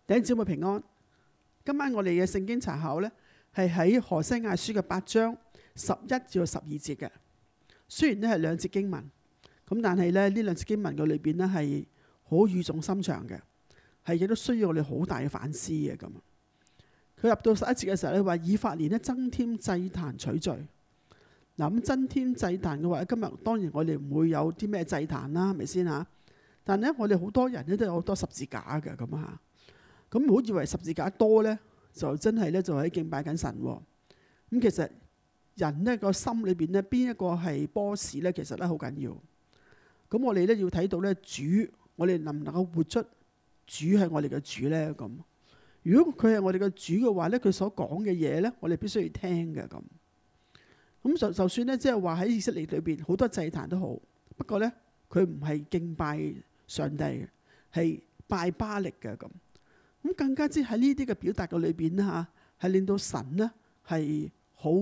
弟兄姊妹平安。今晚我哋嘅聖經查考呢，係喺何西阿書嘅8章11至12節嘅。雖然呢係兩節經文，咁但係呢兩節經文嘅裏邊呢係好語重心長嘅，係亦都需要我哋好大嘅反思嘅。咁佢入到11節嘅時候咧，話以法蓮呢增添祭壇取罪。嗱，咁增添祭壇嘅話，今日當然我哋唔會有啲咩祭壇啦，係咪先嚇？但係咧，我哋好多人咧都有好多十字架嘅咁嚇。咁唔好以為十字架多咧，就真係咧就喺敬拜緊神喎。咁其實人呢個心裏邊咧，邊一個係 boss 咧？其實咧好緊要。咁我哋咧要睇到咧主，我哋能唔能夠活出主係我哋嘅主咧？咁如果佢係我哋嘅主嘅話咧，佢所講嘅嘢咧，我哋必須要聽嘅咁。咁就算咧，即係話喺以色列裏邊好多祭壇都好，不過咧佢唔係敬拜上帝嘅，係拜巴力嘅咁。咁更加之喺呢啲嘅表達嘅裏邊咧嚇，係令到神呢係好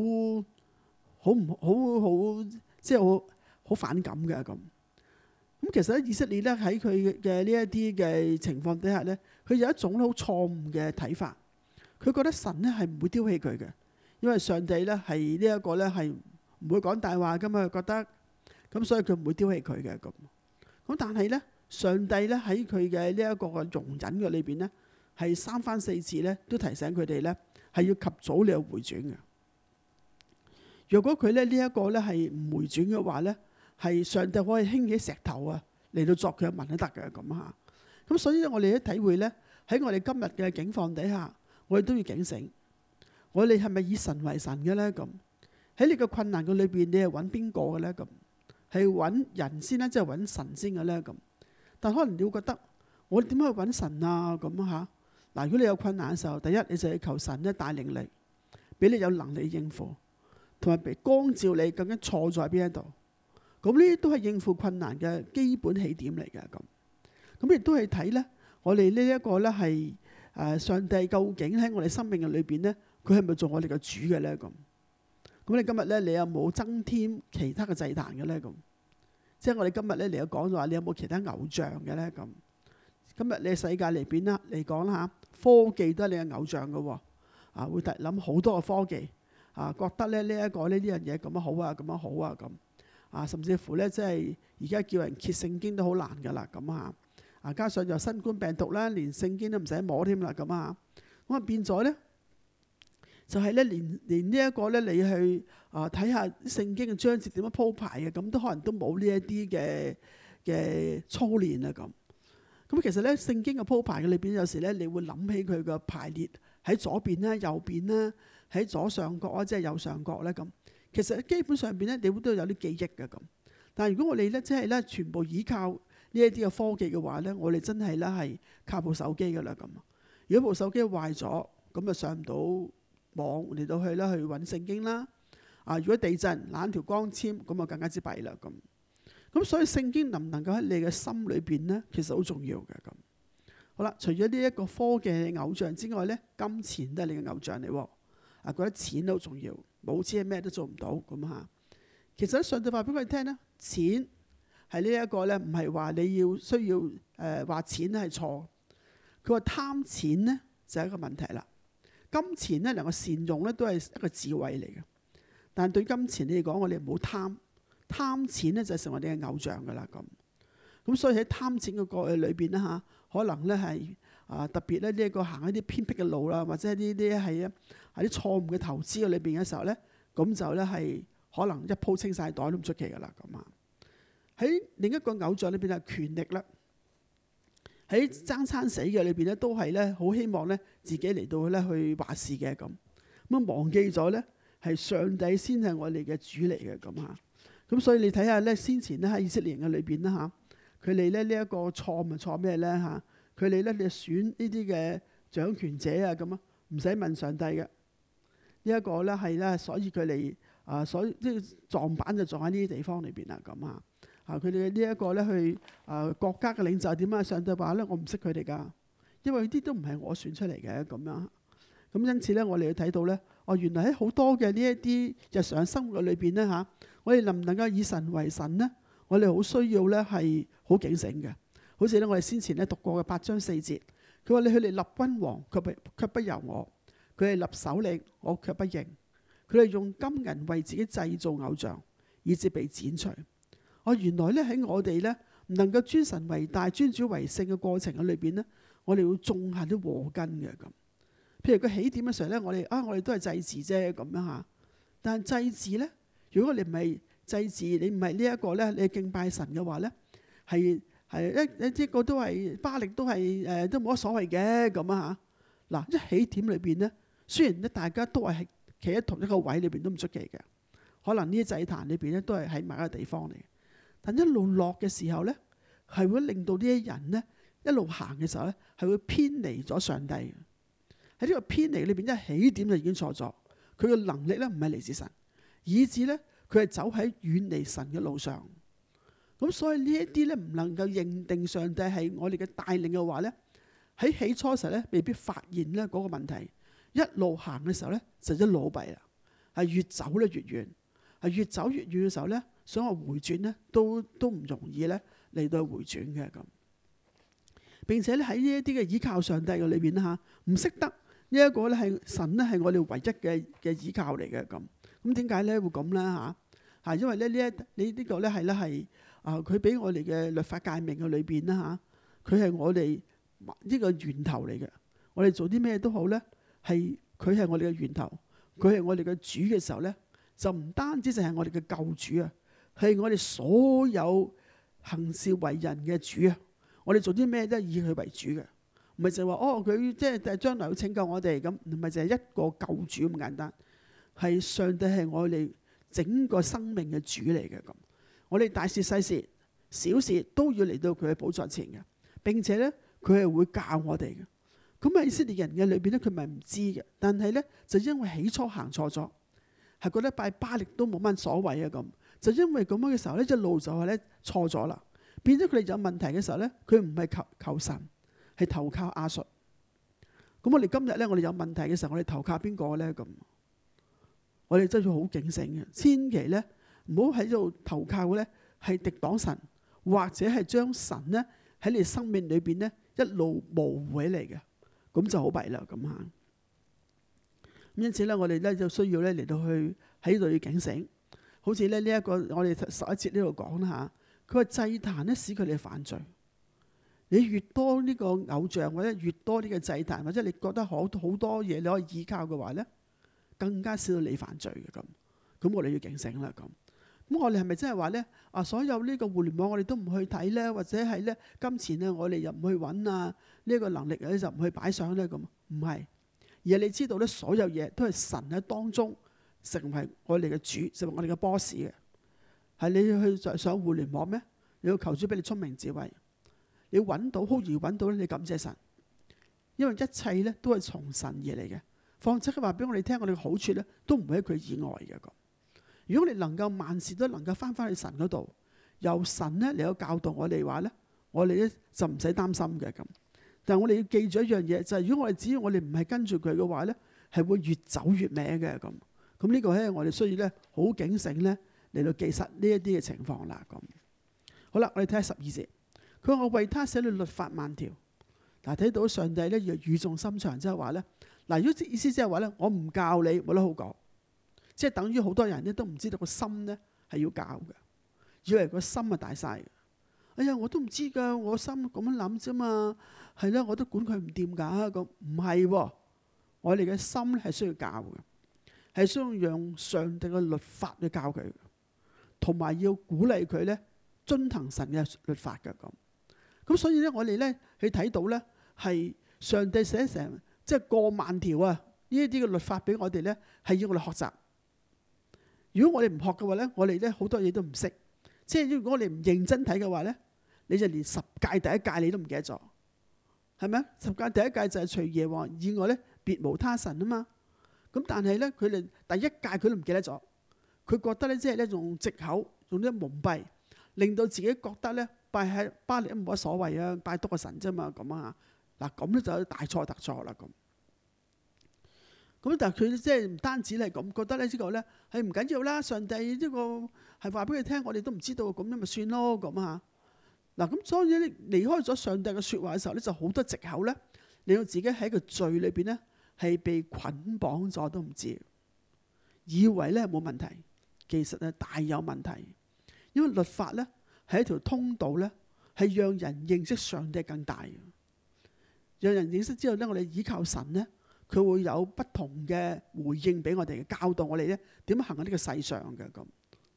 即係好反感嘅咁。咁其實咧以色列咧喺佢嘅呢一啲嘅情況底下咧，佢有一種好錯誤嘅睇法，佢覺得神呢係唔會丟棄佢嘅。因為上帝咧係呢一個咧係唔會講大話㗎嘛，佢覺得咁，所以佢唔會丟棄佢嘅咁。咁但係咧，上帝咧喺佢嘅呢一個容忍嘅裏邊咧，係三番四次咧都提醒佢哋咧係要及早你去回轉嘅。若果佢咧呢一個咧係唔回轉嘅話咧，係上帝可以興起石頭啊嚟到作佢嘅民都得嘅咁嚇。咁所以咧我哋都體會咧喺我哋今日嘅境況底下，我哋都要警醒。我哋係咪以神為神嘅咧？咁喺你嘅困難嘅裏邊，你係揾邊個嘅咧？咁係揾人先咧，即係揾神先嘅咧？咁但可能你會覺得我點樣去揾神啊？咁嚇嗱，如果你有困難嘅時候，第一你就要求神咧帶領你，俾你有能力應付，同埋俾光照你究竟錯在邊一度。咁呢啲都係應付困難嘅基本起點嚟嘅。咁亦都係睇咧，我哋呢一個咧係上帝究竟喺我哋生命嘅裏邊咧，佢係咪做我哋嘅主嘅咧？咁你今日咧，你有冇增添其他嘅祭壇嘅咧？咁即係我哋今日咧嚟講就話，你有冇其他偶像嘅咧？咁今日你世界裏邊啦嚟講啦嚇，科技都係你嘅偶像嘅喎。會諗好多嘅科技覺得咧呢一個呢樣嘢咁樣好啊，咁樣好啊咁甚至乎咧即係而家叫人揭聖經都好難㗎啦咁加上又新冠病毒啦，連聖經都唔使摸添啦咁變咗咧。就係咧，連呢一個咧，你去睇下聖經嘅章節點樣鋪排嘅，咁都可能都冇呢一啲嘅操練啊咁。咁其實咧，聖經嘅鋪排嘅裏邊，有時咧，你會諗起佢嘅排列喺左邊啦、右邊啦，喺左上角啊，即係右上角咧咁。其實基本上邊咧，你會都有啲記憶嘅咁。但係如果我哋咧，即係咧，全部依靠呢一啲嘅科技嘅話咧，我哋真係咧係靠部手機㗎啦咁。如果部手機壞咗，咁就上唔到網嚟到去咧去揾聖經啦。如果地震攬條光纖，咁啊更加之弊啦咁。咁所以聖經能唔能夠喺你嘅心裏邊咧，其實好重要嘅咁。好啦，除咗呢一個科技偶像之外咧，金錢都係你嘅偶像嚟喎。覺得錢都好重要，冇錢係咩都做唔到咁嚇。其實上帝話俾佢哋聽咧，錢係呢一個咧，唔係話你要需要話錢係錯。佢話貪錢咧就係一個問題啦。金錢咧能夠善用咧都係一個智慧嚟嘅，但係對金錢嚟講，我哋唔好貪。貪錢咧就成為你嘅偶像噶啦咁。所以喺貪錢嘅過程裏邊咧嚇，可能咧係特別咧呢一個行一啲偏僻嘅路啦，或者呢啲係喺啲錯誤嘅投資嘅裏邊嘅時候咧，咁就咧係可能一鋪清晒袋都唔出奇噶啦咁。喺另一個偶像裏邊係權力啦。喺爭餐死嘅裏邊咧，都係咧好希望咧自己嚟到咧去話事嘅咁。忘記咗咧係上帝先係我哋嘅主嚟嘅咁嚇。咁所以你睇下咧，先前咧喺以色列人嘅裏邊啦嚇，佢哋咧呢一個錯咪錯咩咧嚇？佢哋咧你選呢啲嘅掌權者啊咁唔使問上帝嘅。呢一個咧係咧，所以佢哋所以即係撞板就撞喺呢啲地方裏邊啦咁嚇。佢哋呢一個咧去國家嘅領袖點啊？上帝話咧，我唔識佢哋㗎，因為啲都唔係我選出嚟嘅咁樣。咁因此咧，我哋要睇到咧，原來喺好多嘅呢一啲日常生活裏邊咧嚇，我哋能唔能夠以神為神咧？我哋好需要咧係好警醒嘅。好似咧，我哋先前咧讀過嘅8章4節， 佢話你去嚟立君王，卻不由我；佢係立首領，我卻不認。佢哋用金銀為自己製造偶像，以致被剪除。原來咧喺我哋咧唔能夠尊神為大、尊主為聖嘅過程嘅裏邊咧，我哋要種下啲禍根嘅咁。譬如個起點嘅時候咧，我哋都係祭祀啫咁樣嚇。但係祭祀咧，如果你唔係祭祀，你唔係呢一個咧，你敬拜神嘅話咧，係一個都係巴力都係都冇乜所謂嘅咁啊嚇。嗱，一起點裏邊咧，雖然咧大家都係企喺同一個位裏邊都唔出奇嘅，可能呢啲祭壇裏邊咧都係喺埋一個地方嚟。但一路落嘅時候咧，係會令到呢啲人咧一路行嘅時候咧，係會偏離咗上帝嘅。喺呢個偏離裏邊，一起點就已經錯咗。佢嘅能力咧唔係嚟自神，以致咧佢係走喺遠離神嘅路上。咁所以呢一啲咧唔能夠認定上帝係我哋嘅帶領嘅話咧，喺起初時咧未必發現咧嗰個問題。一路行嘅時候咧就一路弊啦，係越走咧越遠，係越走越遠嘅時候咧，想話回轉咧都唔容易咧嚟到回轉嘅咁。並且咧喺呢一啲嘅倚靠上帝嘅裏邊嚇，唔識得呢一個咧係神咧係我哋唯一嘅倚靠嚟嘅咁。咁點解咧會咁咧嚇？因為咧呢個咧係佢俾我哋嘅律法誡命嘅裏邊啦嚇，佢係我哋呢個源頭嚟嘅。我哋做啲咩都好咧，佢係我哋嘅源頭，佢係我哋嘅主嘅時候咧，就唔單止就係我哋嘅救主啊，係我哋所有行事為人嘅主啊。我哋做啲咩都以佢為主嘅，唔係就話佢即係將來要拯救我哋咁，唔係就係一個救主咁簡單。係上帝係我哋整個生命嘅主嚟嘅咁。我哋大事細事小事都要嚟到佢嘅寶座前嘅，並且咧佢係會教我哋嘅。咁喺以色列人嘅裏邊咧，佢咪唔知嘅，但係咧就因為起初行錯咗，係覺得拜巴力都冇乜所謂啊咁，就因為咁樣嘅時候咧，一路就係咧錯咗啦。變咗佢哋有問題嘅時候咧，佢唔係求神，係投靠亞述。咁我哋今日咧，我哋有問題嘅時候，我哋投靠邊個咧咁？我哋真係要好警醒嘅，千祈咧唔好喺度投靠咧係敵擋神，或者係將神咧喺你生命裏邊咧一路模糊起嚟嘅，咁就好弊啦咁嚇。因此咧，我哋咧就需要咧嚟到去喺度要警醒。好似咧呢一個我哋11節呢度講啦嚇。佢話祭壇咧使佢哋犯罪，你越多呢個偶像或者越多呢個祭壇，或者你覺得好多嘢你可以依靠嘅話咧，更加使到你犯罪嘅咁。咁我哋要警醒啦咁。咁我哋係咪真係話咧所有呢個互聯網我哋都唔去睇咧，或者係咧金錢咧我哋又唔去揾啊？呢個能力咧就唔去擺上咧咁？唔係，而係你知道咧，所有嘢都係神喺當中成為我哋嘅主，成為我哋嘅 boss 嘅。係你去上互聯網咩？你要求主俾你聰明智慧，你揾到好容易揾到咧，你感謝神，因為一切咧都係從神而嚟嘅。況且佢話俾我哋聽，我哋嘅好處咧都唔會喺佢以外嘅。如果你能夠萬事都能夠翻去神嗰度，由神咧嚟到教導我哋話咧，我哋咧就唔使擔心嘅咁。但係我哋要記住一樣嘢，就係如果我哋只要我哋唔係跟住佢嘅話咧，係會越走越歪嘅咁。咁呢個咧我哋需要咧好警醒咧。嚟到記實呢一啲嘅情況啦，咁好啦，我哋睇下12節。佢話我為他寫了律法萬條。嗱，睇到上帝咧要語重心長，即係話咧，嗱，如果意思即係話咧，我唔教你冇得好講，即係等於好多人咧都唔知道個心咧係要教嘅，以為個心啊大晒嘅。哎呀，我都唔知㗎，我心咁樣諗啫嘛，係啦，我都管佢唔掂㗎。咁唔係喎，我哋嘅心係需要教嘅，係需要用上帝嘅律法去教佢。同埋要鼓勵佢咧遵行神嘅律法嘅咁，所以咧我哋咧去睇到咧係上帝寫成即係過萬條啊呢一啲嘅律法俾我哋咧係要我哋學習。如果我哋唔學嘅話咧，我哋咧好多嘢都唔識。即係如果我哋唔認真睇嘅話咧，你就連十誡第一誡你都唔記得咗，係咪啊？十誡第一誡就係除耶和華以外咧別無他神啊嘛。咁但係咧佢哋第一誡佢都唔記得咗。佢覺得咧，即係咧用藉口，用啲蒙蔽，令到自己覺得咧拜喺巴力都冇乜所謂啊，拜多個神啫嘛咁啊。嗱咁咧就大錯特錯啦咁。咁但係佢即係唔單止係咁，覺得咧呢個咧係唔緊要啦。上帝呢個係話俾佢聽，我哋都唔知道，咁樣咪算咯咁啊。嗱咁所以咧離開咗上帝嘅説話嘅時候咧，就好多藉口咧令到自己喺個罪裏邊呢係被捆綁咗都唔知，以為呢冇問題，其實係大有問題。因為律法呢係一條通道呢，係讓人認識上帝更大嘅，讓人認識之後呢，我哋依靠神呢，佢會有不同嘅回應俾我哋嘅，教導我哋呢點樣行喺呢個世上嘅咁。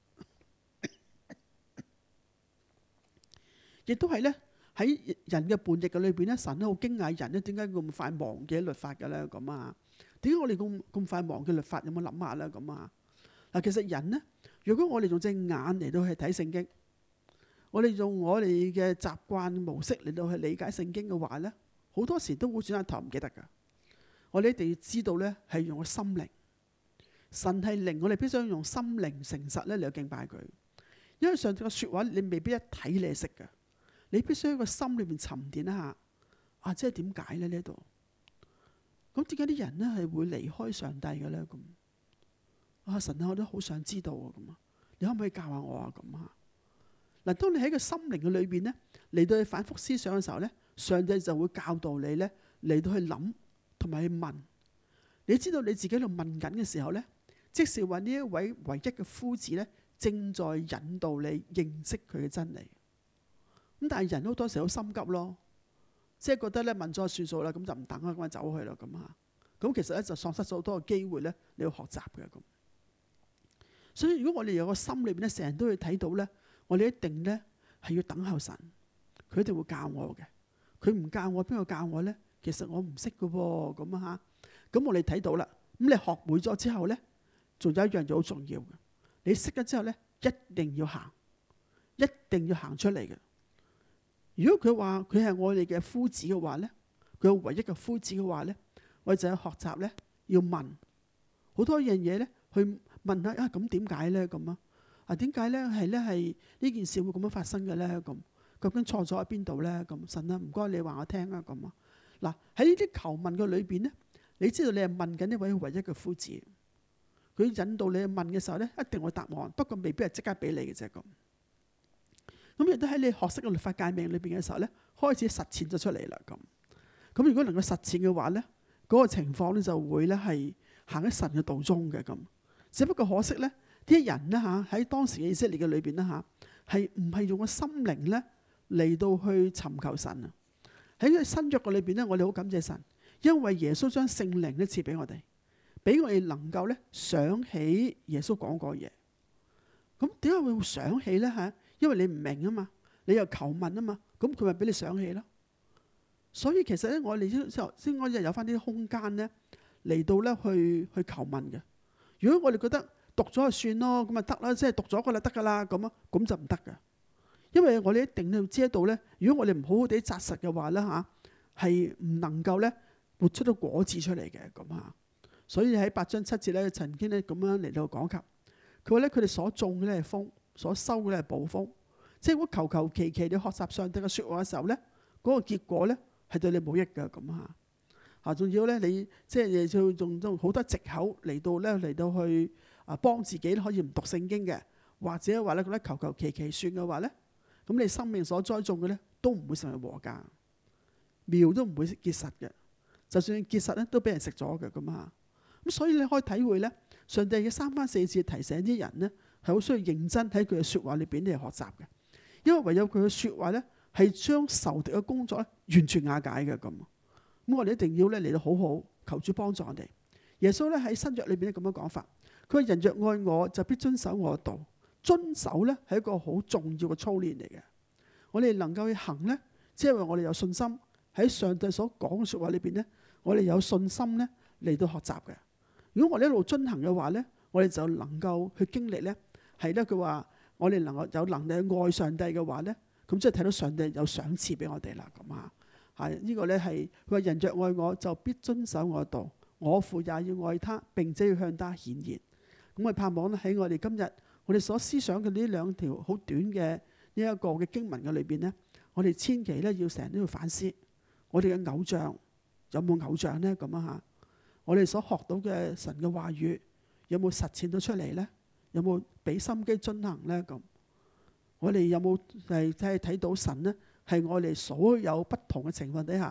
亦都係呢，喺人嘅叛逆嘅裏邊呢，神都好驚訝人呢點解咁快忘記律法嘅咧咁啊？點解我哋咁快忘記律法？有冇諗下咧咁啊？嗱，其實人呢，如果我哋用隻眼嚟到去睇聖經，我哋用我哋嘅習慣模式嚟到去理解聖經嘅話呢，好多時都會轉下頭唔記得噶。我哋一定要知道呢，係用個心靈，神係靈，我哋必須要用心靈誠實咧嚟到敬拜佢。因為上帝嘅說話你未必一睇你係識噶，你必須喺個心裏面沉澱一下。啊，即係點解咧呢度？咁點解啲人呢係會離開上帝嘅咧？咁啊，神啊，我都好想知道啊！咁啊，你可唔可以教下我啊？咁啊，嗱，當你喺個心靈嘅裏邊呢，嚟到去反覆思想嘅時候呢，上帝就會教導你呢，嚟到去諗同埋去問。你知道你自己喺度問緊嘅時候呢，即是話呢一位唯一嘅夫子呢，正在引導你認識佢嘅真理。咁但係人好多時好心急咯，即係覺得咧問咗算數啦，咁就唔等啦，咁就走去啦咁嚇。咁其實咧就喪失咗好多嘅機會咧，你要學習嘅咁。所以如果我哋有個心裏邊咧，成日都會睇到咧，我哋一定咧係要等候神，佢一定會教我嘅。佢唔教我，邊個教我咧？其實我唔識嘅喎，咁啊嚇。咁我哋睇到啦，咁你學會咗之後咧，仲有一樣嘢好重要嘅，你識咗之後咧，一定要行，一定要行出嚟嘅。如果佢話佢係我哋嘅夫子嘅話咧，佢係唯一嘅夫子嘅話咧，我哋就要學習咧，要問好多樣嘢咧，去問下啊，咁點解咧咁啊？啊，點解咧係呢件事會咁樣發生嘅咧？咁究竟錯咗喺邊度咧？咁神啊，唔該你話我聽啊咁啊。嗱，喺呢啲求問嘅裏邊咧，你知道你係問緊呢位唯一嘅夫子，佢引導你去問嘅時候咧，一定會答案，不過未必係即刻俾你嘅啫咁。咁亦都喺你學識嘅律法誡命裏邊嘅時候咧，開始實踐咗出嚟啦咁。咁如果能夠實踐嘅話咧，嗰個情況咧就會咧係行喺神嘅道中嘅咁。只不過可惜咧，啲人咧嚇喺當時嘅以色列嘅裏邊咧嚇，係唔係用個心靈咧嚟到去尋求神啊？喺佢新約嘅裏邊咧，我哋好感謝神，因為耶穌將聖靈咧賜俾我哋，俾我哋能夠咧想起耶穌講過嘢。咁點解會想起咧嚇？因為你唔明啊嘛，你又求問啊嘛，咁佢咪俾你想起咯。所以其實咧，我哋先應該有翻啲空間咧嚟到咧去求問嘅。如果我哋覺得讀咗就算咯，咁咪得啦，即係讀咗個啦得噶啦，咁啊，咁就唔得噶。因為我哋一定要知道咧，如果我哋唔好好地紮實嘅話咧嚇，係唔能夠咧活出到果子出嚟嘅咁嚇。所以喺8章7節咧，曾經咧咁樣嚟到講及，佢話咧佢哋所種嘅咧係風，所收嘅咧係暴風。即係如果求求其其你學習上帝嘅説話嘅時候咧，嗰個結果咧係對你冇益嘅咁嚇。啊，仲要咧你即係要用好多藉口嚟到去幫自己可以唔讀聖經嘅，或者話咧覺得求求其其算嘅話咧，咁你生命所栽種嘅咧都唔會成為禾稼，苗都唔會結實嘅。就算結實咧，都俾人食咗嘅咁嚇。咁所以你可以體會咧，上帝嘅3番4次提醒啲人咧係好需要認真喺佢嘅説話裏邊嚟學習嘅。因為唯有佢嘅説話咧，係將仇敵嘅工作咧完全瓦解嘅咁。咁我哋一定要咧嚟到好好求主幫助我哋。耶穌咧喺新約裏邊咧咁樣講法，佢話人若愛我，就必遵守我嘅道。遵守咧係一個好重要嘅操練嚟嘅。我哋能夠去行咧，即係話我哋有信心喺上帝所講嘅説話裏邊咧，我哋有信心咧嚟到學習嘅。如果我哋一路遵行嘅話咧，我哋就能夠去經歷咧，係咧佢話。我哋能夠有能力去愛上帝嘅話咧，咁即係睇到上帝有賞賜俾我哋啦。咁啊，係呢個咧係佢話人若愛我，就必遵守我嘅道，我父也要愛他，並且要向他顯現。咁我盼望咧喺我哋今日我哋所思想嘅呢2條好短嘅呢一個嘅經文嘅裏邊咧，我哋千祈咧要成日都要反思，我哋嘅偶像有冇偶像咧？咁啊嚇，我哋所學到嘅神嘅話語有冇實踐到出嚟咧？有冇俾心機進行咧？咁我哋有冇係睇到神咧？係我哋所有不同嘅情況底下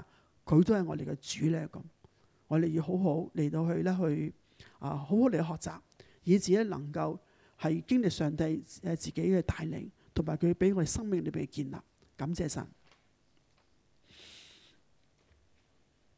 佢都係我哋嘅主咧咁。我哋要好好嚟到去咧去好好嚟學習，以至咧能夠係經歷上帝自己嘅帶領，同埋佢俾我哋生命裏邊嘅建立。感謝神。